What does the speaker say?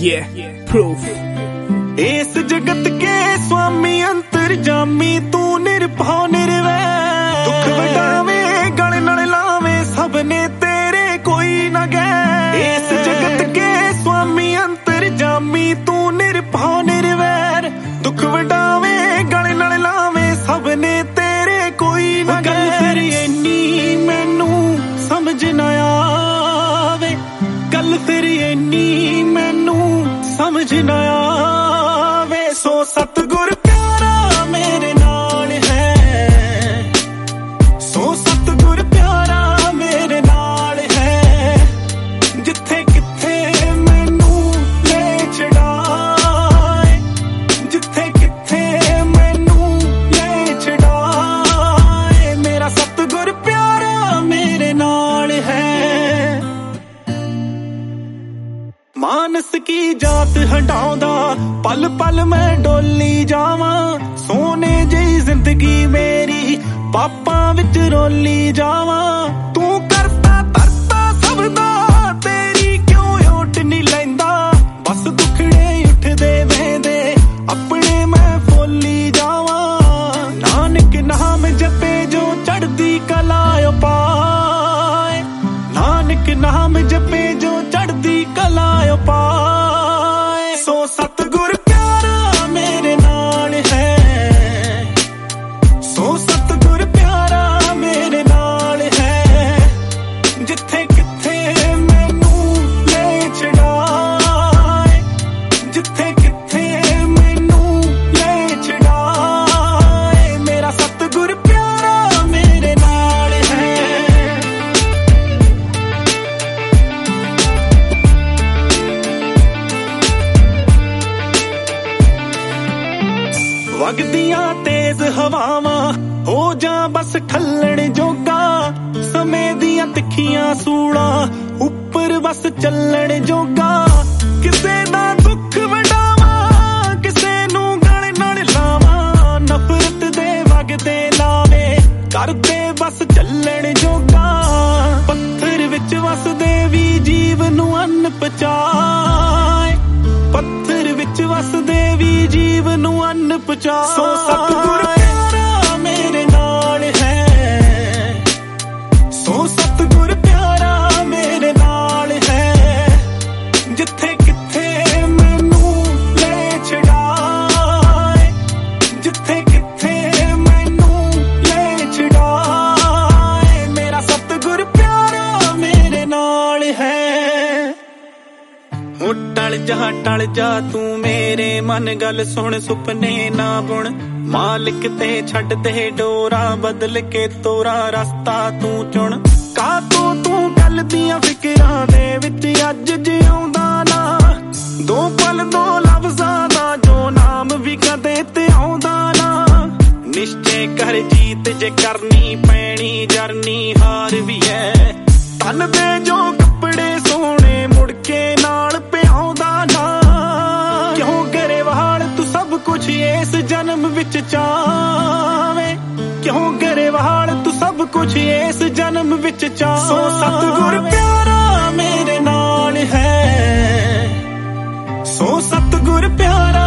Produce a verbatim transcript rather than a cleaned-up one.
Yeah, proof. इस जगत के स्वामी अंतर्जामी तू निरभौ निर्वैर, दुख वटावे गल नाल लावे सबने तेरे कोई ना गैर। इस जगत के स्वामी अंतर्जामी तू निरभौ निर्वैर, दुख वटावे गल नाल लावे सबने तेरे कोई ना गैर। गल फिर इन्नी मैनू समझ ना आवे, गल फिर इन्नी मैनू समझ ना आवे। सो सतगुर प्यारा मेरे नाल है, सो सतगुर प्यारा मेरे नाल है। जिथे किथे मैनू ले छड़ाए, जिथे किथे मैनू ले छड़ाए, मेरा सतगुर प्यारा मेरे नाल है। मानस की जात हटाउंदा पल पल मैं डोली जावा, सोने जही जिंदगी मेरी पापा विच रोली जावा। तू करता तरता सबदा तेरी क्यों ओट नहीं लैंदा, बस दुखड़े उठदे वेंदे अपने मैं फोली जावा। नानक नाम जपे जो चढ़दी कला पाए, नानक नाम जपे जो चढ़दी कला पाए। सो सतगुर प्यारा मेरे नाल है, सो सतगुर प्यारा मेरे नाल है। जिथे किथे मैनू ले छड़ाए, जिथे किथे मैनू ले छड़ाए, मेरा सतगुर प्यारा मेरे नाल है। वगदियां तेज हवावां हो जा बस ठल्लण जोगा, समय दियां तिखियां सूलां उपर बस चलण जोगा। किसे दा दुख वडावां, किसे नू गल नाल लावां, नफरत दे वगदे लावे करदे बस चलण जोगा। पत्थर विच वसदे वी जीव नू अन्न पचाए, पत्थर विच वसदे वी जीव नू अन्न पचा। सो सतगुर प्यारा मेरे नाल है, सो सतगुर प्यारा मेरे नाल है। जिथे किथे मैनू ले छड़ाए, जिथे किथे मैनू ले छड़ाए, मेरा सतगुर प्यारा मेरे नाल है। हो टल जा टल जा तू मेरे मन गल सुन, सुपने ना बुन मालिक ते छड्ड दे डोरा, बदल के तोरा रस्ता तू चुन। का तू तू गल दियां फिकरां दे विच अज जिउंदा ना, दो पल दो लफ्जां दा जो नाम भी कदे ते आउंदा ना। निश्चय कर जीत जे करनी पैनी जरनी हार भी है, तन दे जो कपड़े सोने मुड़ के नाल पिआउंदा ना। क्यों गरेवाल तू सब कुछ इस जन्म विच चावे, क्यों गरेवाल तू सब कुछ इस जन्म विच चावे। सो सतगुर प्यारा मेरे नाल है, सो सतगुर प्यारा